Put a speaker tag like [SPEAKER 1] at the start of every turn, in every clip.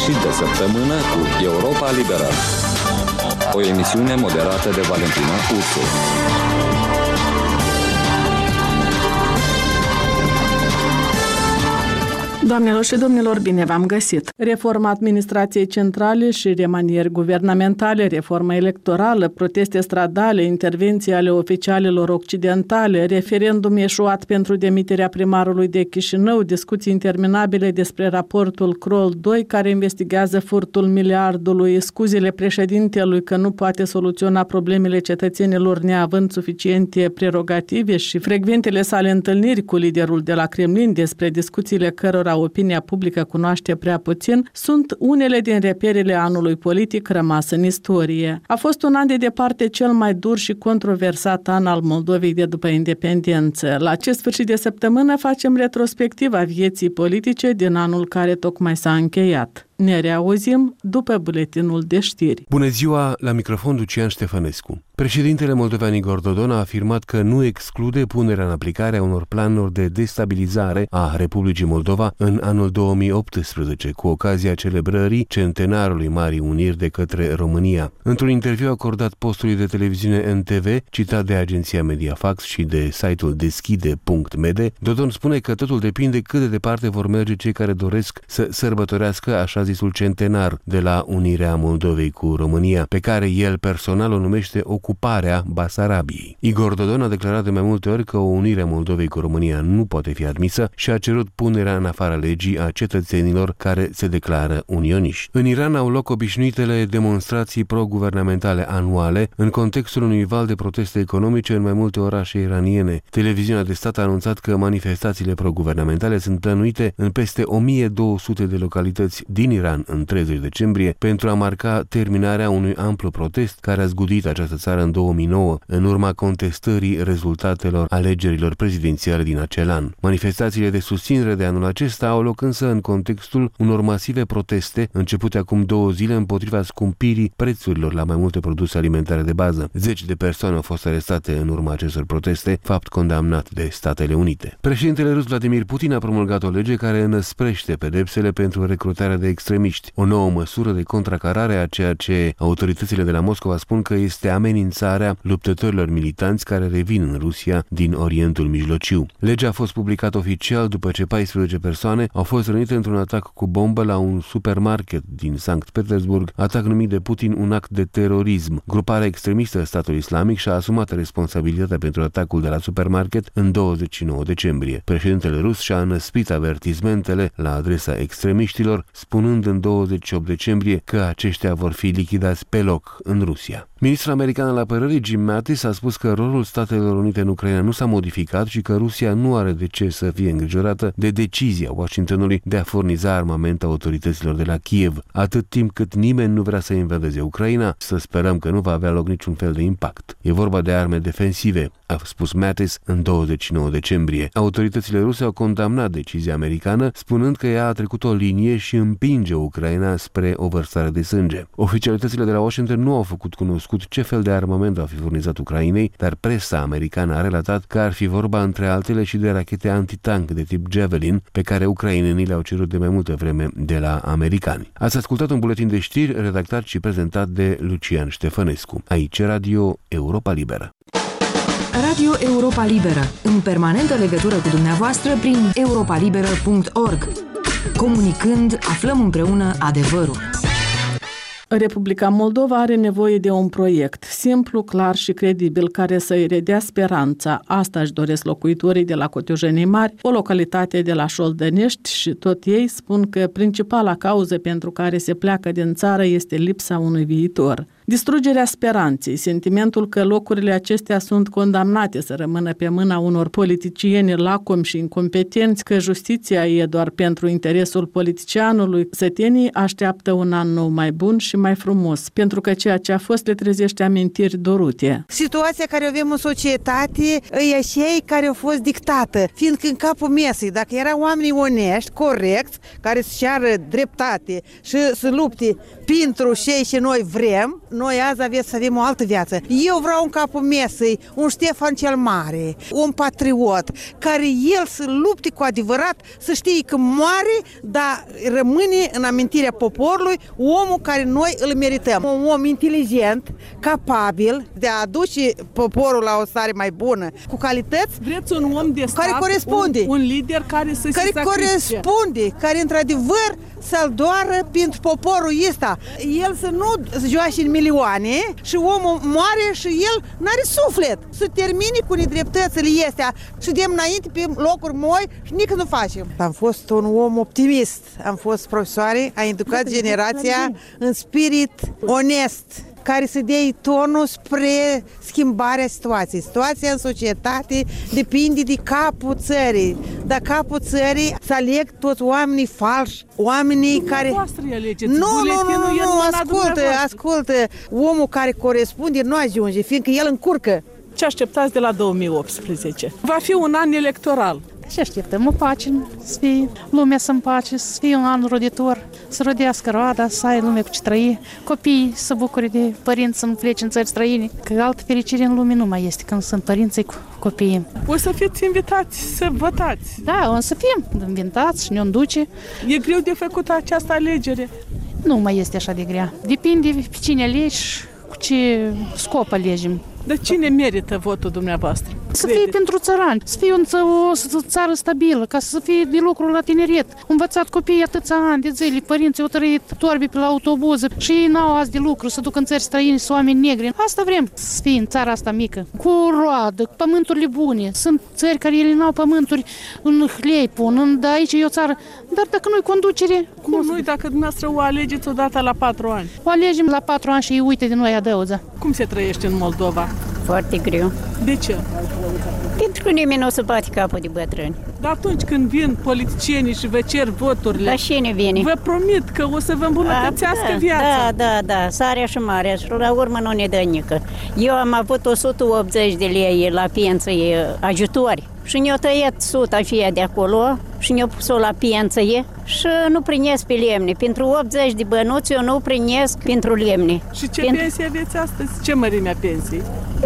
[SPEAKER 1] Sfârșit de săptămână cu Europa Liberă. O emisiune moderată de Valentina Ursu.
[SPEAKER 2] Doamnelor și domnilor, bine v-am găsit! Reforma administrației centrale și remanieri guvernamentale, reforma electorală, proteste stradale, intervenții ale oficialilor occidentale, referendum eșuat pentru demiterea primarului de Chișinău, discuții interminabile despre raportul Kroll 2 care investigează furtul miliardului, scuzele președintelui că nu poate soluționa problemele cetățenilor neavând suficiente prerogative și frecventele sale întâlniri cu liderul de la Kremlin despre discuțiile cărora opinia publică cunoaște prea puțin, sunt unele din reperele anului politic rămas în istorie. A fost un an de departe cel mai dur și controversat an al Moldovei de după independență. La acest sfârșit de săptămână facem retrospectiva vieții politice din anul care tocmai s-a încheiat. Ne reauzim după buletinul de știri.
[SPEAKER 3] Bună ziua, la microfon Lucian Ștefănescu. Președintele moldovean Igor Dodon a afirmat că nu exclude punerea în aplicare a unor planuri de destabilizare a Republicii Moldova în anul 2018, cu ocazia celebrării centenarului Marii Uniri de către România. Într-un interviu acordat postului de televiziune NTV, citat de agenția Mediafax și de site-ul deschide.mede, Dodon spune că totul depinde cât de departe vor merge cei care doresc să sărbătorească așa zisul centenar de la unirea Moldovei cu România, pe care el personal o numește ocuparea Basarabiei. Igor Dodon a declarat de mai multe ori că o unire a Moldovei cu România nu poate fi admisă și a cerut punerea în afara legii a cetățenilor care se declară unioniști. În Iran au loc obișnuitele demonstrații pro-guvernamentale anuale în contextul unui val de proteste economice în mai multe orașe iraniene. Televiziunea de stat a anunțat că manifestațiile pro-guvernamentale sunt plănuite în peste 1200 de localități din Iran în 30 decembrie pentru a marca terminarea unui amplu protest care a zgudit această țară în 2009 în urma contestării rezultatelor alegerilor prezidențiale din acel an. Manifestațiile de susținere de anul acesta au loc însă în contextul unor masive proteste începute acum 2 zile împotriva scumpirii prețurilor la mai multe produse alimentare de bază. 10 de persoane au fost arestate în urma acestor proteste, fapt condamnat de Statele Unite. Președintele rus Vladimir Putin a promulgat o lege care înăsprește pedepsele pentru recrutarea de extremiști, o nouă măsură de contracarare a ceea ce autoritățile de la Moscova spun că este amenințarea luptătorilor militanți care revin în Rusia din Orientul Mijlociu. Legea a fost publicată oficial după ce 14 persoane au fost rănite într-un atac cu bombă la un supermarket din Sankt Petersburg, atac numit de Putin un act de terorism. Gruparea extremistă Statul Islamic și-a asumat responsabilitatea pentru atacul de la supermarket în 29 decembrie. Președintele rus și-a înăsprit avertismentele la adresa extremiștilor, spunând în 28 decembrie că aceștia vor fi lichidați pe loc în Rusia. Ministrul american al apărării Jim Mattis a spus că rolul Statelor Unite în Ucraina nu s-a modificat și că Rusia nu are de ce să fie îngrijorată de decizia Washingtonului de a furniza armament autorităților de la Kiev, atât timp cât nimeni nu vrea să invadeze Ucraina, să sperăm că nu va avea loc niciun fel de impact. E vorba de arme defensive, a spus Mattis în 29 decembrie. Autoritățile ruse au condamnat decizia americană, spunând că ea a trecut o linie și împinge Ucraina spre o vărsare de sânge. Oficialitățile de la Washington nu au făcut cunoscut ce fel de armament va fi furnizat Ucrainei, dar presa americană a relatat că ar fi vorba între altele și de rachete antitank de tip Javelin, pe care ucrainenii le-au cerut de mai multă vreme de la americani. Ați ascultat un buletin de știri redactat și prezentat de Lucian Ștefănescu. Aici Radio Europa Liberă.
[SPEAKER 4] Radio Europa Liberă, în permanentă legătură cu dumneavoastră prin europalibera.org. Comunicând, aflăm împreună adevărul.
[SPEAKER 2] Republica Moldova are nevoie de un proiect simplu, clar și credibil care să-i redea speranța. Asta își doresc locuitorii de la Cotiujenii Mari, o localitate de la Șoldănești, și tot ei spun că principala cauză pentru care se pleacă din țară este lipsa unui viitor. Distrugerea speranței, sentimentul că locurile acestea sunt condamnate să rămână pe mâna unor politicieni lacomi și incompetenți, că justiția e doar pentru interesul politicianului, sătenii așteaptă un an nou mai bun și mai frumos, pentru că ceea ce a fost le trezește amintiri dorute.
[SPEAKER 5] Situația care o avem în societate e cei care au fost dictată, fiindcă în capul mesei, dacă erau oameni onești, corecți, care să ceară dreptate și să lupte pentru cei ce noi vrem, noi azi să avem o altă viață. Eu vreau în capul mesei un Ștefan cel Mare, un patriot, care el să lupte cu adevărat, să știe că moare, dar rămâne în amintirea poporului omul care noi îl merităm. Un om inteligent, capabil de a aduce poporul la o stare mai bună, cu calități.
[SPEAKER 2] Vreți un om de stat,
[SPEAKER 5] care corespunde,
[SPEAKER 2] un lider care să se
[SPEAKER 5] corespunde, care într-adevăr să-l doară pentru poporul ăsta. El să nu joace în milioane și omul moare și el n-are suflet. Să termine cu nedreptățile astea și de înainte pe locuri moi și nici nu facem. Am fost un om optimist, am fost profesoare, am educat generația în spirit onest, care să dea tonul spre schimbarea situației. Situația în societate depinde de capul țării. Dar capul țării să aleg toți oamenii falși, oamenii care... Nu, ascultă. Omul care corespunde nu ajunge, fiindcă el încurcă.
[SPEAKER 2] Ce așteptați de la 2018? Va fi un an electoral.
[SPEAKER 6] Și așteptăm o pace, să fie lumea să împace, să fie un an roditor, să rodească roada, să ai lume cu ce trăi, copiii să bucure de părinți să nu plece în țări străine, că altă fericire în lume nu mai este când sunt părinții cu copiii.
[SPEAKER 2] O să fiți invitați să votați.
[SPEAKER 6] Da, o să fim invitați și ne-o duce.
[SPEAKER 2] E greu de făcut această alegere?
[SPEAKER 6] Nu mai este așa de grea. Depinde pe cine alegi, cu ce scop alegem.
[SPEAKER 2] Dar cine merită votul dumneavoastră?
[SPEAKER 6] Să fie pentru țărani, să fie o țară stabilă, ca să fie de lucru la tineret. Învățat copiii atâția ani de zile, părinții au trăit torbi pe la autobuze și ei n-au azi de lucru, să duc în țări străine, să oameni negri. Asta vrem, să fie în țara asta mică, cu roadă, cu pământurile bune. Sunt țări care ele n-au pământuri în hlei pun, dar aici e o țară. Dar dacă nu-i conducere...
[SPEAKER 2] Cum nu-i dacă dumneavoastră o alegeți odată la 4 ani?
[SPEAKER 6] O alegem la 4 ani și ei uite de noi adăuță.
[SPEAKER 2] Cum se trăiește în Moldova?
[SPEAKER 7] Foarte greu.
[SPEAKER 2] De ce?
[SPEAKER 7] Pentru că nimeni nu o să bate capul de bătrâni.
[SPEAKER 2] Dar atunci când vin politicienii și vă cer voturile,
[SPEAKER 7] la cine vine?
[SPEAKER 2] Vă promit că o să vă îmbunătățească viața.
[SPEAKER 7] Da, sarea și marea și la urmă nu ne dă nică. Eu am avut 180 de lei la pensie ajutori și ne-o tăiat 100 fie de acolo și ne-o pus-o la pensie și nu primesc pe lemne. Pentru 80 de bănuți eu nu primesc pentru lemne.
[SPEAKER 2] Și ce pensie aveți astăzi? Ce mărime a pensiei?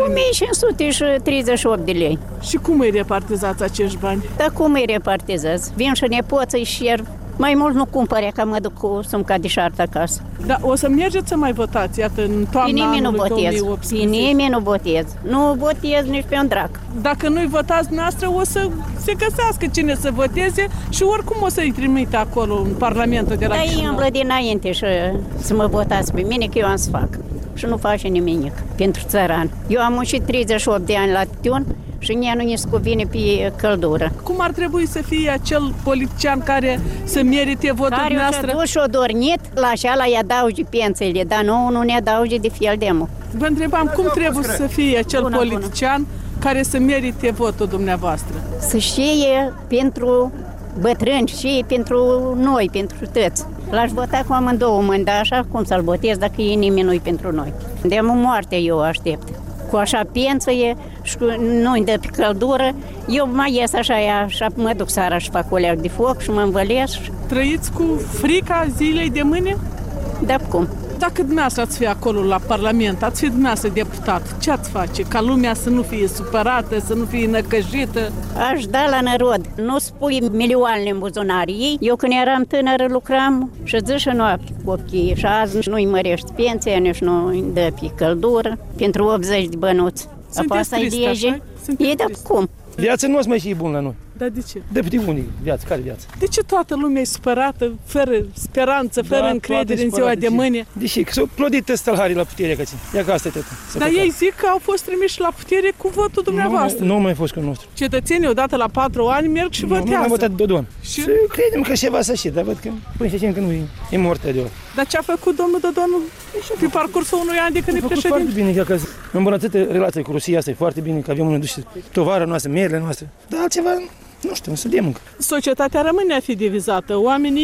[SPEAKER 7] 1538 de lei.
[SPEAKER 2] Și cum îi repartizați acești bani?
[SPEAKER 7] Dar cum îi repartizați? Vin și nepoții și iar mai mult nu cumpăre, că mă duc cu sumca de șartă acasă.
[SPEAKER 2] Da, o să mergeți să mai votați, iată, în toamna anului 2018.
[SPEAKER 7] Nimeni nu votez. Nu votez nici pe un drac.
[SPEAKER 2] Dacă nu-i votați dumneavoastră, o să se găsească cine să voteze și oricum o să-i trimite acolo în Parlamentul de la Chișinău.
[SPEAKER 7] Dar ei îmblă dinainte și să mă votați pe mine, că eu am să fac. Și nu face nimic pentru țăran. Eu am muncit 38 de ani la tun și mie nu ne scuvine pe căldură.
[SPEAKER 2] Cum ar trebui să fie acel politician care să merite votul dumneavoastră?
[SPEAKER 7] Care și-o dornit, la așa i adauge pensiile, dar nu ne adauge de fel de mult.
[SPEAKER 2] Vă întrebam cum trebuie să fie acel politician care să merite votul dumneavoastră?
[SPEAKER 7] Să știe pentru bătrâni și pentru noi, pentru toți. L-aș vota cu amândouă mâini, dar așa cum să-l votez dacă e nimeni nu-i pentru noi. De moarte eu aștept. Cu așa pensie și nu-i dă pe căldură, eu mai ies așa mă duc seara și fac o leac de foc și mă învălesc.
[SPEAKER 2] Trăiți cu frica zilei de mâine?
[SPEAKER 7] Da, cum?
[SPEAKER 2] Dacă dumneavoastră ați fi acolo la Parlament, ați fi dumneavoastră deputat, ce ați face? Ca lumea să nu fie supărată, să nu fie năcăjită?
[SPEAKER 7] Aș da la narod, nu spui milioane în buzunare ei. Eu când eram tânără lucram și zi și noapte cu copiii și azi nu-i mărești pensia, nici nu-i dă pe căldură pentru 80 de bănuți.
[SPEAKER 2] Sunteți trist, așa?
[SPEAKER 7] E de cum?
[SPEAKER 8] Viața nu o să mai fie bună la noi.
[SPEAKER 2] Dar de ce?
[SPEAKER 8] De unii viață, care viață?
[SPEAKER 2] De ce toată lumea e supărată, fără speranță, fără încredere în ziua de mâine?
[SPEAKER 8] Deși, că s-au plodit stălharii la putere, că ia că asta e tot.
[SPEAKER 2] Dar ei zic că au fost trimiși la putere cu votul dumneavoastră.
[SPEAKER 8] Nu mai fost cu nostru.
[SPEAKER 2] Cetățenii odată la 4 ani merg și votează.
[SPEAKER 8] Nu am votat Dodon.
[SPEAKER 2] Și
[SPEAKER 8] credem că ceva să știe, dar văd că până știm că nu e moartea de ori.
[SPEAKER 2] Dar ce a făcut domnul Dodon pe parcursul unui an de când e președinte?
[SPEAKER 8] Foarte bine, că îmbunătățită relația cu Rusia, asta e foarte bine, că avem unul duce tovara noastră, merele noastre. Dar altceva, nu știu, să vedem încă.
[SPEAKER 2] Societatea rămâne a fi divizată. Oamenii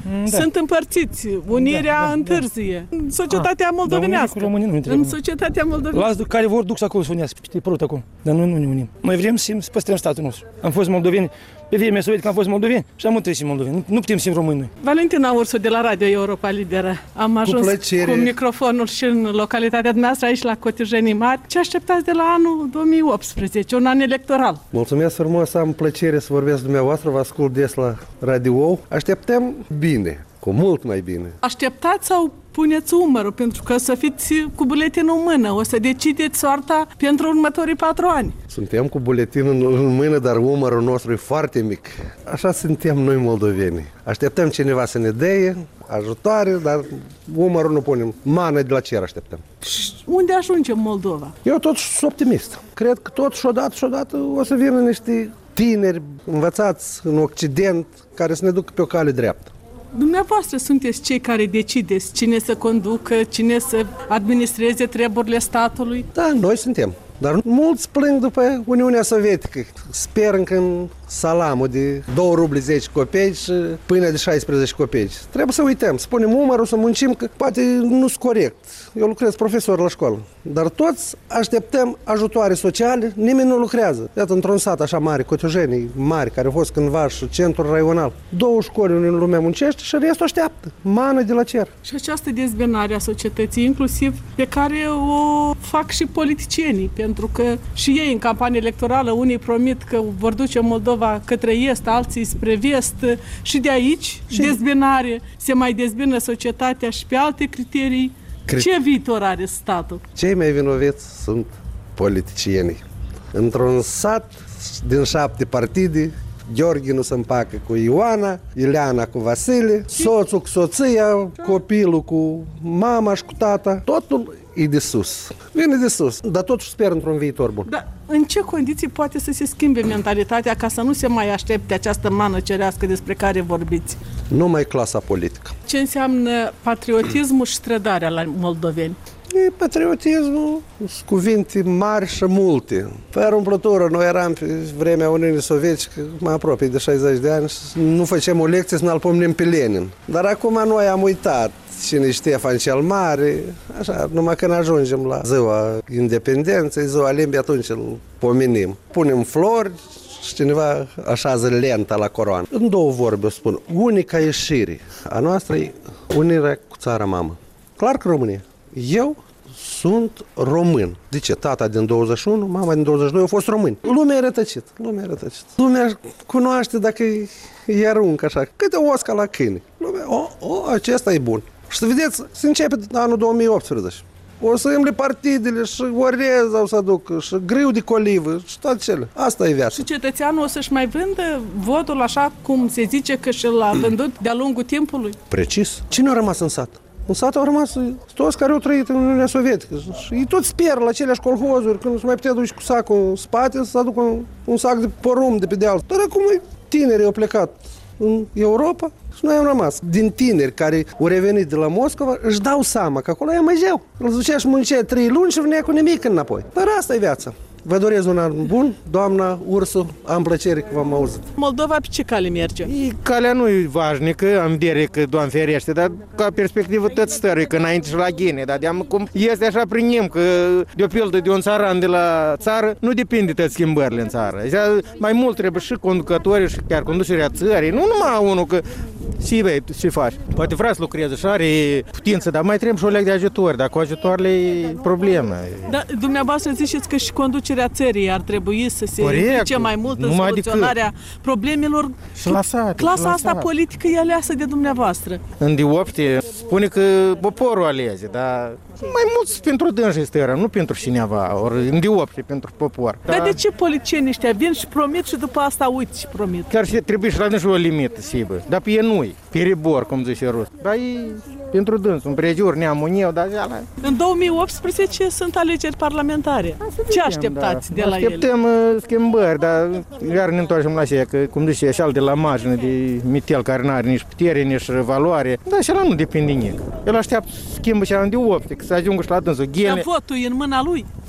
[SPEAKER 2] sunt împărțiți, unirea întârzie. În societatea moldovenească. În societatea moldovenească.
[SPEAKER 8] Las care vor duc să acolo să unească, știi, părut acolo. Dar noi nu ne unim. Noi vrem să păstrăm statul nostru. Am fost moldoveni, pe vremea sovietică am fost moldoveni și am trebuie să fim moldoveni. Nu putem să fim români noi.
[SPEAKER 2] Valentina Ursu de la Radio Europa Liberă. Am ajuns cu microfonul și în localitatea dumneavoastră aici la Cotijenii Mari. Ce așteptați de la anul 2018, un an electoral?
[SPEAKER 9] Mulțumesc frumos, am plăcere să vorbesc dumneavoastră, vă ascult des la radio. Așteptăm bine, cu mult mai bine.
[SPEAKER 2] Așteptați sau puneți umărul, pentru că o să fiți cu buletinul în mână, o să decideți soarta pentru următorii 4 ani.
[SPEAKER 9] Suntem cu buletinul în mână, dar umărul nostru e foarte mic. Așa suntem noi moldoveni. Așteptăm cineva să ne dea ajutoare, dar umărul nu punem. Mană de la cer așteptăm.
[SPEAKER 2] Și unde ajungem Moldova?
[SPEAKER 9] Eu totuși sunt optimist. Cred că tot și odată o să vină niște tineri învățați în Occident care să ne ducă pe o cale dreaptă.
[SPEAKER 2] Dumneavoastră sunteți cei care decideți cine să conducă, cine să administreze treburile statului?
[SPEAKER 9] Da, noi suntem. Dar mulți plâng după Uniunea Sovietică. Sper încă în salamul de 2 ruble 10 copeici și pâinea de 16 copeici. Trebuie să uităm, să punem umărul, să muncim, că poate nu sunt corect. Eu lucrez profesor la școală. Dar toți așteptăm ajutoare sociale, nimeni nu lucrează. Iată, într-un sat așa mare, Cotijenii mari, care a fost cândva și centrul raional. 2 școli unde lumea muncește și restul așteaptă. Mană de la cer.
[SPEAKER 2] Și această dezbinare a societății, inclusiv pe care o fac și politicienii, pentru că și ei în campanie electorală unii promit că vor duce Moldova către est, alții spre vest și de aici dezbinare, se mai dezbină societatea și pe alte criterii. Ce viitor are statul?
[SPEAKER 9] Cei mai vinovați sunt politicienii. Într-un sat din 7 partide, Gheorghe nu se împacă cu Ioana, Ileana cu Vasile, soțul cu soția, copilul cu mama și cu tata. Totul e de sus. Vine de sus, dar totuși sper într-un viitor bun.
[SPEAKER 2] Dar în ce condiții poate să se schimbe mentalitatea ca să nu se mai aștepte această mană cerească despre care vorbiți?
[SPEAKER 9] Numai clasa politică.
[SPEAKER 2] Ce înseamnă patriotismul și strădarea la moldoveni?
[SPEAKER 9] Patriotismul sunt cuvinte mari și multe. Fără umplătură, noi eram pe vremea Uniunii Sovietice, mai apropie de 60 de ani, și nu făceam o lecție să ne-l pomnim pe Lenin. Dar acum noi am uitat cine Ștefan cel Mare, așa, numai când ajungem la ziua independenței, ziua limbii, atunci îl pomenim. Punem flori și cineva așează lenta la coroană. În 2 vorbe o spun, unica ieșire a noastră e unirea cu țara mamă. Clar că România. Eu sunt român. De ce? Tata din 21, mama din 22 au fost români. Lumea e rătăcit. Lumea cunoaște dacă e aruncă așa. Câte o osca la câine. Lumea, acesta e bun. Și să vedeți, se începe anul 2018. O să îmble partidele și oreza o să aducă și grâu de colivă și toate cele. Asta e viața.
[SPEAKER 2] Și cetățeanul o să-și mai vândă votul așa cum se zice că și-l-a vândut de-a lungul timpului?
[SPEAKER 9] Precis. Cine a rămas în sat? În sat au rămas toți care au trăit în Uniunea Sovietică. Și ei toți sper la aceleași colhozuri, când se mai putea duce cu sacul în spate, să aducă un sac de porumb de pe deal. Dar acum tinerii au plecat în Europa și noi am rămas. Din tineri care au revenit de la Moscova, își dau seama că acolo e mai jeu. Îl ducea și muncea 3 luni și venea cu nimic înapoi. Dar asta e viața. Vă doresc un an bun, doamna Ursu, am plăcere că v-am auzit.
[SPEAKER 2] Moldova pe ce cale merge?
[SPEAKER 10] Calea nu e vașnică, am vedere că Doamne ferește, dar ca perspectivă tot stărui, că înainte și la ghine, dar de-am cum este așa prin nem, că de o pildă de un țaran de la țară, nu depinde tot schimbările în țară. Mai mult trebuie și conducătorii și chiar conducerea țării, nu numai unul că ce faci? Poate vrea să lucreze și are putință, dar mai trebuie și o leg de ajutor, dar cu ajutoarele e problemă.
[SPEAKER 2] Dar dumneavoastră ziceți că și conducerea țării ar trebui să se implice mai mult în soluționarea problemelor.
[SPEAKER 10] Și la sat,
[SPEAKER 2] clasa asta politică e aleasă de dumneavoastră.
[SPEAKER 10] În diopte spune că poporul alege, dar mai mult pentru dânsi stăra, nu pentru cineva, ori în diopte pentru popor.
[SPEAKER 2] Dar de ce politicienii ăștia vin și promit și după asta uite și promit?
[SPEAKER 10] Chiar și trebuie și la dânsi o limită, sibă. Dar pe nu-i, pe ribor, cum zice rus. Dar e pentru dâns, un prejur, neamul eu, dar ala.
[SPEAKER 2] În 2018 sunt alegeri parlamentare. Ce așteptați de la ele?
[SPEAKER 10] Așteptăm schimbări, dar iar ne întoarcem la aceea, că cum zice, așa de la margine de mitel care nu are nici putere, nici valoare. Dar și ăla nu depinde nimic. El așteaptă schimbă și de optic, să ajungă și la dânsul.
[SPEAKER 2] Dar votul e în mâna lui.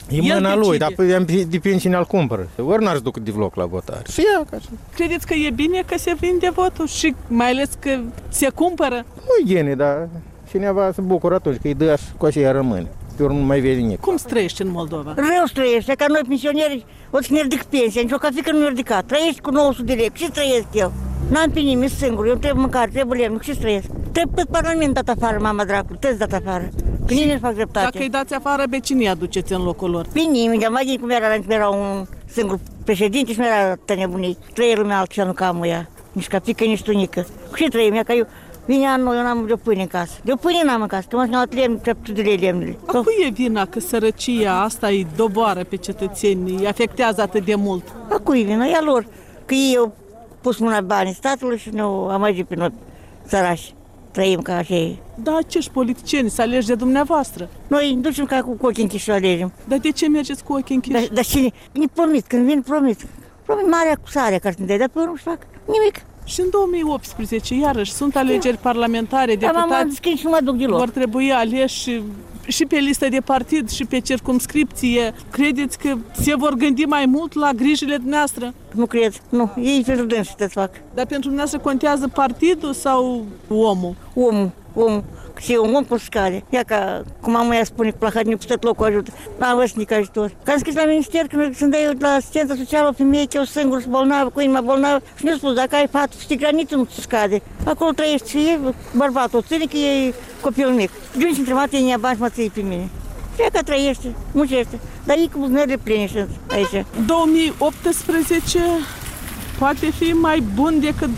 [SPEAKER 10] E mâna lui, dar depinde cine îl cumpără. Ori n-ar duc de vloc la votare. Și ia ca așa.
[SPEAKER 2] Credeți că e bine că se vinde votul și mai ales că se cumpără?
[SPEAKER 10] Nu e bine, dar cineva se bucură atunci că îi dă și cu așa rămâne. Pe urmă nu mai vede nimic.
[SPEAKER 2] Cum trăiești în Moldova?
[SPEAKER 11] Rău trăiești, ca noi pensionieri o să ne ridic pensia, nici o cafică nu ne ridicat. Trăiești cu 900 de lei, ce trăiesc eu? N-am pe nimeni, singur, eu trebuie mâncare, trebuie lemn, ce trăiesc? Trebuie pe parlament dat afară, mama dracului, tăți dat afară. Că nimeni nu fac dreptate.
[SPEAKER 2] Dacă îi dați afară, pe cine îi aduceți în locul lor?
[SPEAKER 11] Pe nimeni, dar mai din cum era un singur președinte și nu era atâta nebunii. Trăie lumea altceva, nu ca ea, nici cafică, nici tunică. Cu ce trăim? Ea, că eu vine anul, eu n-am de pâine în casă. De pâine n-am în casă, că m-am luat lemn, 300 de lei lemnele.
[SPEAKER 2] A cui e vina că sărăcia asta îi doboară pe cetățeni, îi afectează atât de mult?
[SPEAKER 11] A cui e vina? E a lor. Că ei au pus mâna banii statului și ne-au amăgit pe noi, sărași. Trăim ca așa.
[SPEAKER 2] Da, acești politicieni, să alegi de dumneavoastră.
[SPEAKER 11] Noi ducem ca cu ochii închiși și alegem.
[SPEAKER 2] Dar de ce mergeți cu ochii închiși?
[SPEAKER 11] Dar cine? Ne promit, când vin promit. Promit marea cu sarea care sunt de, dar pe urmă fac nimic.
[SPEAKER 2] Și în 2018, iarăși, sunt alegeri parlamentare, deputați
[SPEAKER 11] și nu mă duc deloc.
[SPEAKER 2] Vor trebui aleși și pe listă de partid și pe circumscripție. Credeți că se vor gândi mai mult la grijile dumneavoastră?
[SPEAKER 11] Nu cred, nu. Ei pentru dânsi să fac.
[SPEAKER 2] Dar pentru dumneavoastră contează partidul sau omul?
[SPEAKER 11] Omul. Și e un om cu scale. Ia ca, cum mama ea spune, cu plahări, ne-a pus locul ajută. N-am văzut nici ajutor. Că am scris la minister, când sunt eu la asistență socială, o femeie, că eu singur, bolnavă, cu inima bolnavă. Și mi-a spus, dacă ai pat, știi, graniță nu se scade. Acolo trăiești și e bărbatul, o ține că e copil mic. De unde și întrebat, ei ia bani și mă ții pe mine. Și ea că trăiește, muncește. Dar ei cu buzunările pline și aici.
[SPEAKER 2] 2018... poate fi mai bun decât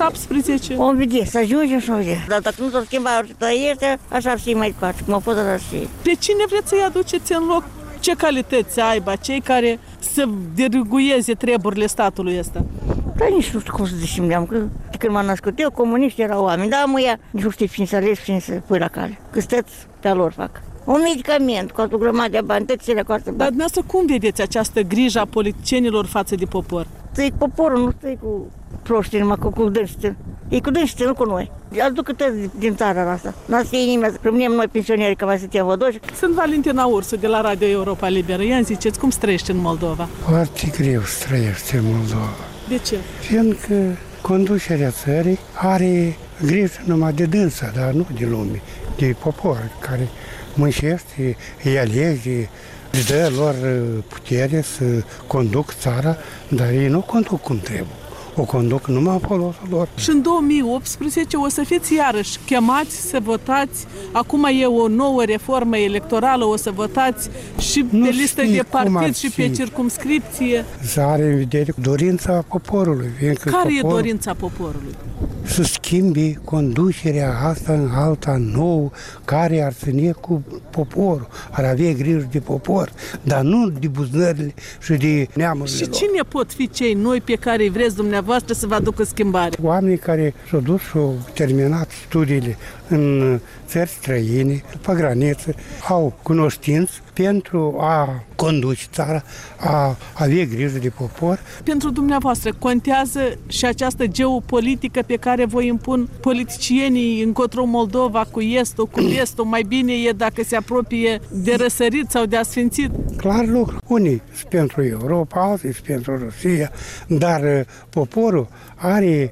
[SPEAKER 2] 2017.
[SPEAKER 11] O vedea, să ajungem și o vedea. Dar dacă nu s-o schimba trăiește, așa ar fi mai departe, cum a fost, așa ar fi.
[SPEAKER 2] Pe cine vreți să-i aduceți în loc? Ce calități să aibă cei care să diriguieze treburile statului ăsta?
[SPEAKER 11] Dar nici nu știu cum să zicem, că de când m-am născut eu, comuniști erau oameni, dar mă ia, nici nu știu cine să alegi, cine să pui la cale. Că stăți pe-a lor fac. Un medicament, cu o grămadă de bani, tățile cu asta.
[SPEAKER 2] Dar dumneavoastră cum vedeți această grijă a politicienilor față de popor?
[SPEAKER 11] Stai cu poporul, nu stai cu proștii, numai cu dânștii. Ei cu dânștii, nu cu noi. Aducă toți din țara asta. N-a să iei nimeni, să rămânem noi pensionieri, că mai suntem vădoși.
[SPEAKER 2] Sunt Valentina Ursu de la Radio Europa Liberă. Ia-mi ziceți, cum trăiești în Moldova?
[SPEAKER 12] Foarte greu să trăiești în Moldova.
[SPEAKER 2] De ce?
[SPEAKER 12] Fiindcă conducerea țării are grijă numai de dânsa, dar nu de lume, de popor care muncește, îi alege, îi dă lor putere să conduc țara, dar ei nu conduc cum trebuie. O conduc numai în folosul lor.
[SPEAKER 2] Și în 2018 o să fiți iarăși chemați să votați. Acum e o nouă reformă electorală, o să votați și pe listă de partid și pe circumscripție.
[SPEAKER 12] Să are în vedere dorința poporului.
[SPEAKER 2] Care e dorința poporului?
[SPEAKER 12] Să schimbi conducerea asta în alta nouă, care ar ține cu poporul, ar avea grijă de popor, dar nu de buzunările și de neamurile lor.
[SPEAKER 2] Și cine pot fi cei noi pe care îi vreți dumneavoastră să vă aducă schimbare?
[SPEAKER 12] Oamenii care s-au dus și au terminat studiile în țări străine, pe graniță, au cunoștință pentru a conduce țara, a avea grijă de popor.
[SPEAKER 2] Pentru dumneavoastră contează și această geopolitică pe care vă impun politicienii încotro Moldova cu estul, cu vestul, mai bine e dacă se apropie de răsărit sau de asfințit?
[SPEAKER 12] Clar lucru. Unii sunt pentru Europa, alții sunt pentru Rusia, dar poporul are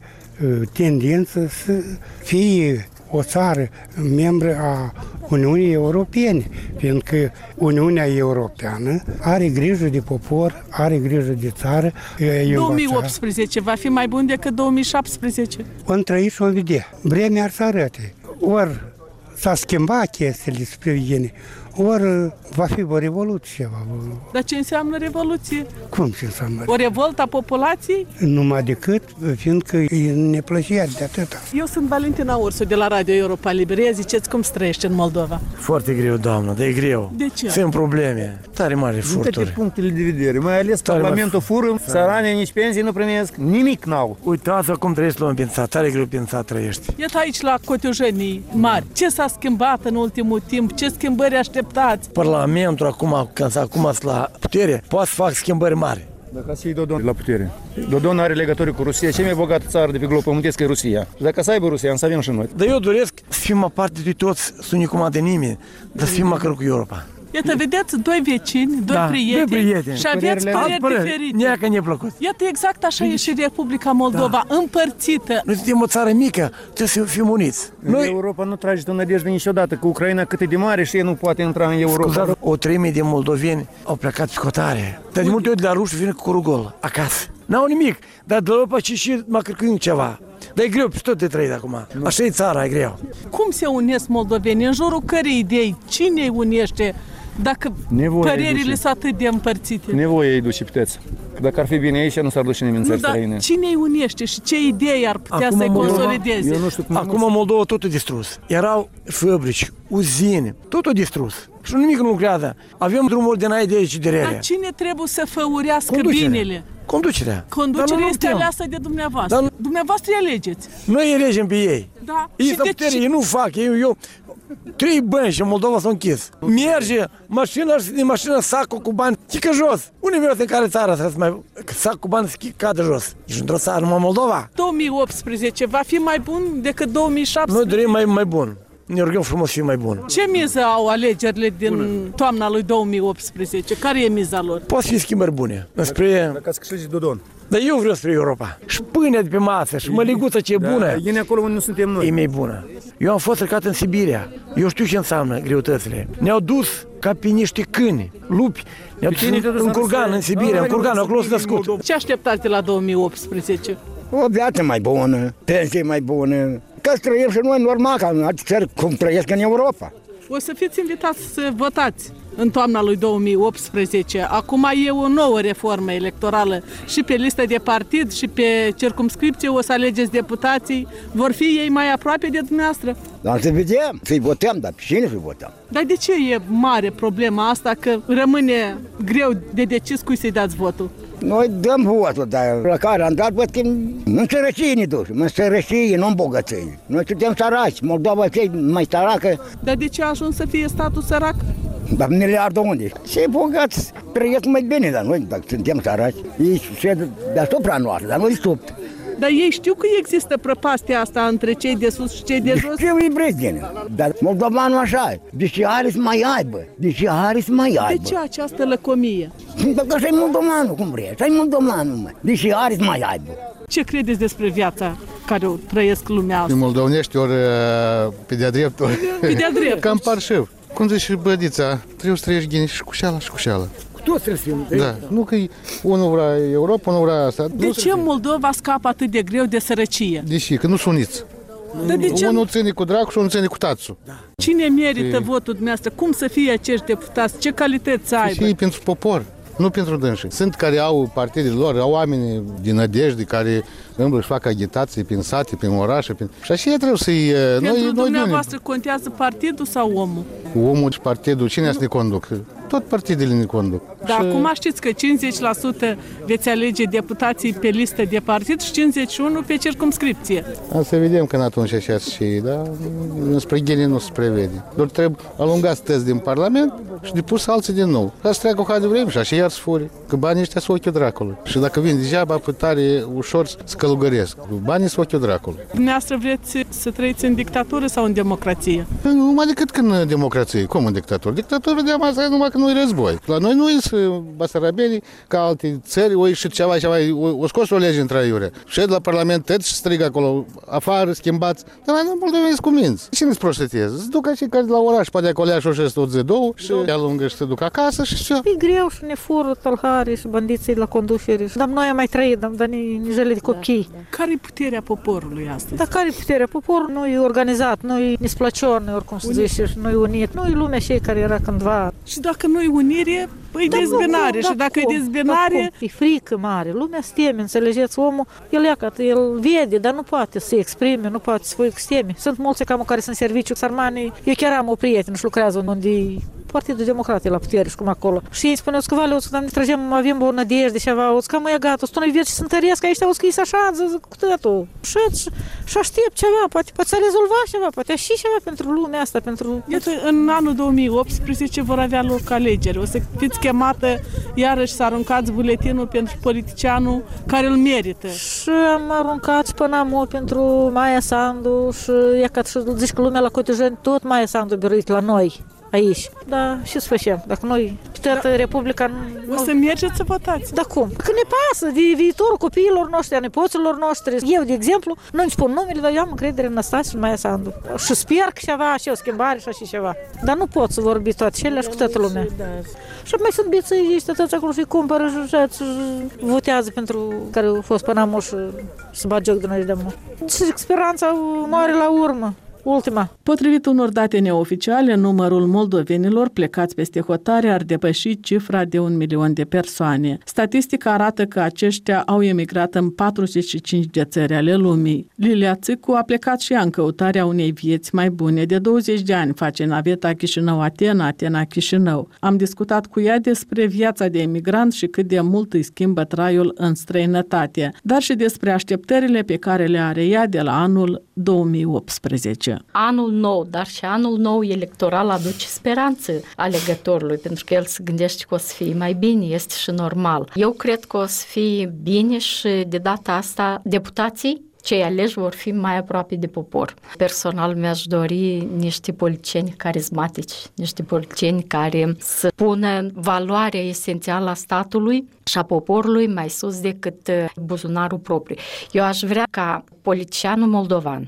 [SPEAKER 12] tendință să fie o țară membră a Uniunii Europene, fiindcă Uniunea Europeană are grijă de popor, are grijă de țară.
[SPEAKER 2] 2018 va fi mai bun decât 2017?
[SPEAKER 12] Vom trăi și vom vedea. Vremea ar să arate. Ori s-a schimbat chestiile spre bine, ori va fi o revoluție.
[SPEAKER 2] Dar ce înseamnă revoluție?
[SPEAKER 12] Cum ce înseamnă?
[SPEAKER 2] O revoltă a populației?
[SPEAKER 12] Numai decât, fiindcă e neplăcere de atâta.
[SPEAKER 2] Eu sunt Valentina Ursu de la Radio Europa Liberă. Ziceți cum trăiești în Moldova?
[SPEAKER 13] Foarte greu, doamnă, dar e greu.
[SPEAKER 2] De ce?
[SPEAKER 13] Sunt probleme, tare mari furturi.
[SPEAKER 10] Din toate punctele de vedere, mai ales Parlamentul fură, săranii nici pensii nu primesc, nimic n-au.
[SPEAKER 13] Uitați cum trăiești la un pensat, tare greu pensat trăiești.
[SPEAKER 2] Iată aici la Cotiujenii mari. Ce s-a schimbat în ultimul timp? Ce schimbări așteptați?
[SPEAKER 13] Parlamentul acum, când s-a acum la putere, poate să fac schimbări mari.
[SPEAKER 10] Dacă să iei Dodon la putere. Dodon are legătură cu Rusia, cea mai bogată țară de pe glob pământesc e Rusia. Și dacă să aibă Rusia, să avem și noi.
[SPEAKER 13] Dar eu doresc să fim aparte de toți, să nu comandă nimeni, dar să fim măcar cu Europa.
[SPEAKER 2] Iată, vedeți, doi vecini, doi prieteni și aveți păreri diferite.
[SPEAKER 13] Neacă neplăcut.
[SPEAKER 2] Iată, exact așa e și Republica Moldova, împărțită.
[SPEAKER 13] Noi suntem o țară mică, trebuie să fim uniți.
[SPEAKER 14] Noi... Europa nu trage de nădejde niciodată, că Ucraina cât e de mare și ei nu poate intra în Europa.
[SPEAKER 13] Scuzați, o treime de moldoveni au plecat pe cotare. Dar de multe ori de la ruși vin cu curul gol acasă. N-au nimic, dar după ce și măcar când ceva. Dar e greu pe tot de trăit acum. Așa e țara, e greu.
[SPEAKER 2] Cum se unesc moldovenii? În jurul cărei idei? Cine îi unește? Dacă părerile sunt atât de împărțite.
[SPEAKER 14] Nevoie îi duce puteți. Dacă ar fi bine aici, nu s-ar duce nimeni în țări străine.
[SPEAKER 2] Cine îi unește și ce idei ar putea să-i consolideze?
[SPEAKER 14] Eu nu știu cum
[SPEAKER 13] acum Moldova totul distrus. Erau fabrici, uzine, totul distrus. Și nimic nu lucrează. Avem drumuri de înainte de aici de rele.
[SPEAKER 2] Dar cine trebuie să făurească binele?
[SPEAKER 13] Conducerea.
[SPEAKER 2] Conducerea este aleasă de dumneavoastră. Dumneavoastră îi alegeți.
[SPEAKER 13] Noi îi alegem pe ei.
[SPEAKER 2] Da.
[SPEAKER 13] Ei și putere, ei nu fac. Eu 3 bănci în Moldova s-au închis. Merge mașina sacul cu bani, chică jos. Unde mereu în care țară să mai sac cu bani cadă jos? Ești într-o țară numai Moldova?
[SPEAKER 2] 2018 va fi mai bun decât 2017?
[SPEAKER 13] Noi dorim mai bun. Ne rugăm frumos să fie mai bun.
[SPEAKER 2] Ce miză au alegerile din toamna lui 2018? Care e miza lor?
[SPEAKER 13] Poate fi schimbări bune. Dacă
[SPEAKER 14] ați câștige Dodon.
[SPEAKER 13] Dar eu vreau spre Europa. Și pâinea de pe masă, și măliguța ce e bună.
[SPEAKER 14] E acolo unde nu suntem noi.
[SPEAKER 13] E mai bună. Eu am fost răcat în Sibiria. Eu știu ce înseamnă greutățile. Ne-au dus ca pe niște câini, lupi. Ne-au dus în Curgan, în Sibiria, în Curgan, acolo s-a născut.
[SPEAKER 2] Ce așteptați de la 2018?
[SPEAKER 15] O viață mai bună, pensie mai bună. Că trăim și noi normal, ca în alte țări, cum trăiesc în Europa.
[SPEAKER 2] O să fiți invitați să votați în toamna lui 2018. Acum e o nouă reformă electorală și pe listă de partid și pe circumscripție o să alegeți deputații. Vor fi ei mai aproape de dumneavoastră?
[SPEAKER 15] Dar să vedem, să-i votăm, dar pe cine să-i votăm?
[SPEAKER 2] Dar de ce e mare problema asta că rămâne greu de decis cui să-i dați votul?
[SPEAKER 15] Noi dăm votul, dar la care am dat, văd că în sărăcie ne ducem, în sărăcie, nu în bogăție. Noi suntem săraci, Moldova e mai săracă.
[SPEAKER 2] Dar de ce a ajuns să fie statul sărac?
[SPEAKER 15] Dar miliardul unde? Cei bogați trăiesc mai bine, dar noi, dacă suntem săraci, ei șed deasupra noastră, dar noi sub.
[SPEAKER 2] Dar ei știu că există prăpastia asta între cei de sus și cei de jos?
[SPEAKER 15] Eu îi brezgene, dar moldovanul așa e. Deși are să mai aibă, De
[SPEAKER 2] ce această lăcomie?
[SPEAKER 15] Pentru că așa-i moldovanul, cum vrei, așa-i moldovanul, mă. Deși are să mai aibă.
[SPEAKER 2] Ce credeți despre viața care o trăiesc lumea asta?
[SPEAKER 16] În moldovenești ori pe de-a drept, ori
[SPEAKER 2] pe de-a drept.
[SPEAKER 16] Cam parșiv. Cum zice și bădița, trebuie să trăiești ghini și cu șeala și cu șeala.
[SPEAKER 13] Toți trebuie să fim.
[SPEAKER 16] Da, nu că unul vrea Europa, unul vrea asta.
[SPEAKER 2] De ce Moldova scapă atât de greu de sărăcie?
[SPEAKER 16] Deși, că nu sunt uniți. Unul ține cu dracu și unul ține cu tațul.
[SPEAKER 2] Cine merită votul dumneavoastră? Cum să fie acești deputați? Ce calități să aibă?
[SPEAKER 16] Și pentru popor. Nu pentru dânsii. Sunt care au partidele lor, au oameni din nădejde care îmblă și fac agitații prin sate, prin orașe. Și așa trebuie să-i...
[SPEAKER 2] Pentru dumneavoastră contează partidul sau omul?
[SPEAKER 16] Omul și partidul, cine să ne conduc? Tot partidele ne conduc.
[SPEAKER 2] Dar acum știți că 50% veți alege deputații pe listă de partid și 51% pe circumscripție.
[SPEAKER 16] Să vedem când atunci așa și dar spre ghene nu se prevede. Doar trebuie alungați tăți din Parlament și depus alții din nou. Asta treacă o de vreme și așa iar să fure. Că banii ăștia sunt ochiul dracului. Și dacă vin degeaba, pe tare ușor să călugăresc. Banii sunt ochiul dracului.
[SPEAKER 2] Dumneavoastră vreți să trăiți în dictatură sau în democrație?
[SPEAKER 16] Nu mai decât când în democrație. Cum în dictatură? Dictatură vedeam asta numai că nu e război. La noi nu e basarabelii ca alte țări, o ieșit ceva, o scos o lege între aiurea. Șed la Parlament tăți și strigă acolo, afară, schimbați. Dar la moldoveni cu minți. Cine-ți proștetez? Se duc acei care de la oraș, poate acolo și o șestă o două și alungă și se duc acasă și ce?
[SPEAKER 17] E greu și ne fură tălhari și bandiții la conducere. Dar noi am mai trăit, dar ni jele de copii.
[SPEAKER 2] Care-i puterea poporului astăzi?
[SPEAKER 17] Dar care-i puterea? Poporul nu e organizat, nu e nisplăcion, oricum se zice, nu e unit. Nu e lumea și care era cândva.
[SPEAKER 2] Și dacă nu e unire, păi dezbinare. Și dacă e dezbinare...
[SPEAKER 17] E frică mare. Lumea se teme, înțelegeți? Omul, el vede, dar nu poate să se exprime, nu poate să se teme. Sunt mulți cam care sunt în serviciu sarmani. Eu chiar am o prietenă și lucrează unde Partidul Democrat e la putere și cum acolo. Și ei spuneau că, vale, ne tragem, avem o nădejde și avea, că mă e gata, stă noi vieți să întăresc, aici te-au scris așa, cu tătul. Și aștept ceva, poate să rezolva ceva, poate și ceva pentru lumea asta, pentru...
[SPEAKER 2] Iată, în anul 2018 vor avea loc alegeri. O să fiți chemată iarăși să aruncați buletinul pentru politicianul care îl merită.
[SPEAKER 17] Și am aruncat până pentru Maia Sandu și e ca și zici că lumea la Cotijeni tot Maia Sandu biruit la noi. aici. Dar ce să facem? Dacă noi, toată Republica...
[SPEAKER 2] O să mergeți să votați?
[SPEAKER 17] Da cum? Că ne pasă de viitorul copiilor noștri, a nepoților noștri. Eu, de exemplu, nu-mi spun numele, dar eu am încredere în Năstase și în Maia Sandu. Și sper că ceva, și o schimbare și așa ceva. Dar nu pot să vorbi toate cele și cu toată lumea. Și mai sunt beții, ești atâți acolo și cumpără și votează pentru care au fost până amul și să bat joc de noi de mult. Și speranța moare la urmă. Ultima.
[SPEAKER 2] Potrivit unor date neoficiale, numărul moldovenilor plecați peste hotare ar depăși cifra de 1 milion de persoane. Statistica arată că aceștia au emigrat în 45 de țări ale lumii. Lilia Țicu a plecat și ea în căutarea unei vieți mai bune. De 20 de ani face naveta Chișinău-Atena, Atena-Chișinău. Am discutat cu ea despre viața de emigrant și cât de mult îi schimbă traiul în străinătate, dar și despre așteptările pe care le are ea de la anul 2018.
[SPEAKER 18] Anul nou, dar și anul nou electoral aduce speranță alegătorului, pentru că el se gândește că o să fie mai bine, este și normal. Eu cred că o să fie bine și de data asta deputații cei aleși vor fi mai aproape de popor. Personal mi-aș dori niște politicieni carismatici, niște politicieni care să pună valoarea esențială a statului și a poporului mai sus decât buzunarul propriu. Eu aș vrea ca politicianul moldovan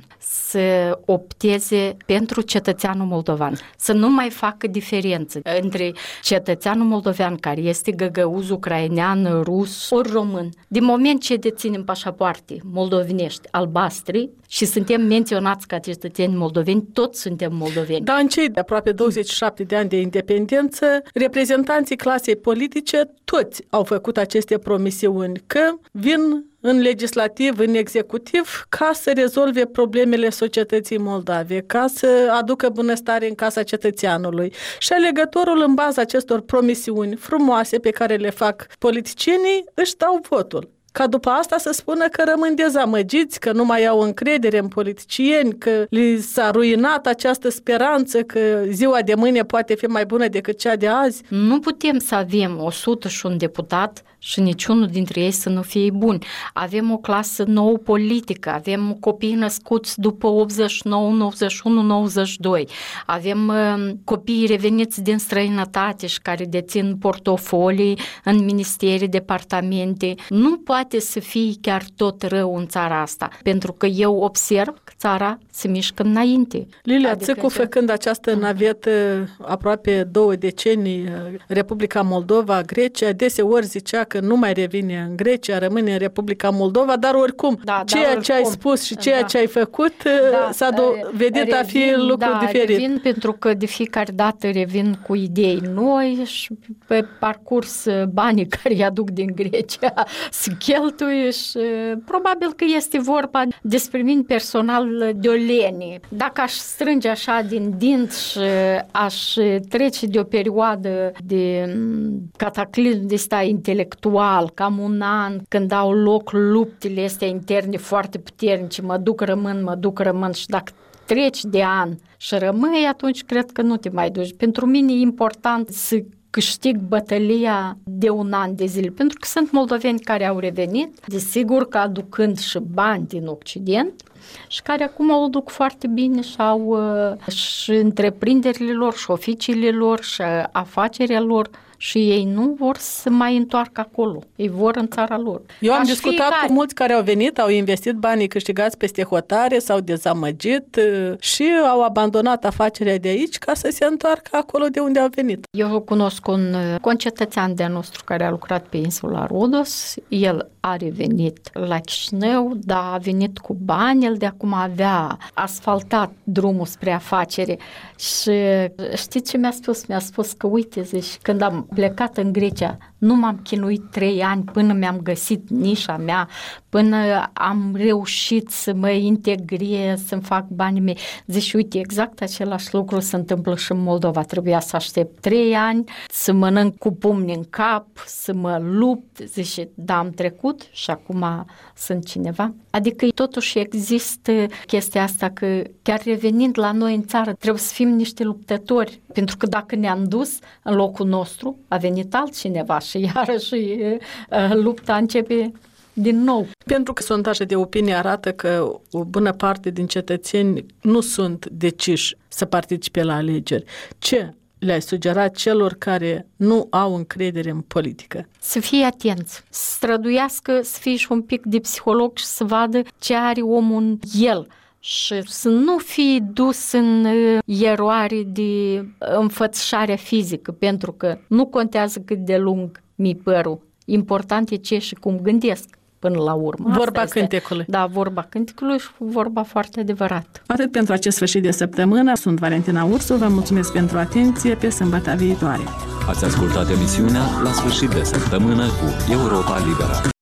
[SPEAKER 18] să opteze pentru cetățeanul moldovan, să nu mai facă diferență între cetățeanul moldovean care este găgăuz ucrainean, rus ori român. Din moment ce deținem pașapoarte moldovenești albastri și suntem menționați ca cetățeni moldoveni, toți suntem moldoveni.
[SPEAKER 2] Dar în cei de aproape 27 de ani de independență, reprezentanții clasei politice toți au făcut aceste promisiuni că vin în legislativ, în executiv, ca să rezolve problemele societății moldave, ca să aducă bunăstare în casa cetățeanului. Și alegătorul, în baza acestor promisiuni frumoase pe care le fac politicienii, își dau votul. Ca după asta să spună că rămân dezamăgiți, că nu mai au încredere în politicieni, că li s-a ruinat această speranță că ziua de mâine poate fi mai bună decât cea de azi.
[SPEAKER 18] Nu putem să avem 101 deputat și niciunul dintre ei să nu fie bun. Avem o clasă nouă politică, avem copii născuți după 89, 91, 92, avem copii reveniți din străinătate și care dețin portofolii în ministerii, departamente. Nu poate să fie chiar tot rău în țara asta, pentru că eu observ că țara se mișcă înainte.
[SPEAKER 2] Lilia Țicu, făcând această navetă aproape 2 decenii, Republica Moldova, Grecia, deseori zicea că nu mai revine în Grecia, rămâne în Republica Moldova, dar oricum, ce ai spus și ceea ce ai făcut s-a dovedit a fi lucruri diferite.
[SPEAKER 18] Revin pentru că de fiecare dată revin cu idei noi și pe parcurs banii care îi aduc din Grecia se cheltuie și probabil că este vorba despre mine personal de o lenie. Dacă aș strânge așa din dinți și aș trece de o perioadă de cataclism de ăsta intelectual, cam un an, când au loc luptele astea interne foarte puternice, mă duc, rămân și dacă treci de an și rămâi, atunci cred că nu te mai duci. Pentru mine e important să câștig bătălia de un an de zile, pentru că sunt moldoveni care au revenit, desigur că aducând și bani din Occident și care acum o duc foarte bine și au și întreprinderile lor și oficiile lor și afacerea lor și ei nu vor să mai întoarcă acolo. Ei vor în țara lor.
[SPEAKER 2] Eu am discutat cu mulți care au venit, au investit banii câștigați peste hotare, s-au dezamăgit și au abandonat afacerea de aici ca să se întoarcă acolo de unde au venit.
[SPEAKER 18] Eu cunosc un concetățean de-a nostru care a lucrat pe insula Rodos. El a revenit la Chișinău, dar a venit cu bani, el de acum avea asfaltat drumul spre afacere și știți ce mi-a spus? Mi-a spus că uite, zici, când am plecat în Grecia, nu m-am chinuit 3 ani până mi-am găsit nișa mea, până am reușit să mă integrez, să-mi fac banii mei. Zici, uite, exact același lucru se întâmplă și în Moldova. Trebuia să aștept 3 ani, să mănânc cu pumni în cap, să mă lupt. Zici, da, am trecut și acum sunt cineva. Adică totuși există chestia asta că chiar revenind la noi în țară, trebuie să fim niște luptători, pentru că dacă ne-am dus în locul nostru, a venit altcineva și iarăși lupta începe din nou.
[SPEAKER 2] Pentru că sondaje de opinie arată că o bună parte din cetățeni nu sunt deciși să participe la alegeri. Ce le-ai sugerat celor care nu au încredere în politică?
[SPEAKER 18] Să fie atenți, să străduiască, să fie și un pic de psiholog și să vadă ce are omul în el și să nu fie dus în eroare de înfățișarea fizică, pentru că nu contează cât de lung mi-i părul. Important e ce și cum gândesc până la urmă.
[SPEAKER 2] Vorba cântecului.
[SPEAKER 18] Da, vorba cântecului și vorba foarte adevărată.
[SPEAKER 2] Atât pentru acest sfârșit de săptămână. Sunt Valentina Ursu, vă mulțumesc pentru atenție, pe sâmbătă viitoare.
[SPEAKER 1] Ați ascultat emisiunea La sfârșit de săptămână cu Europa Liberă.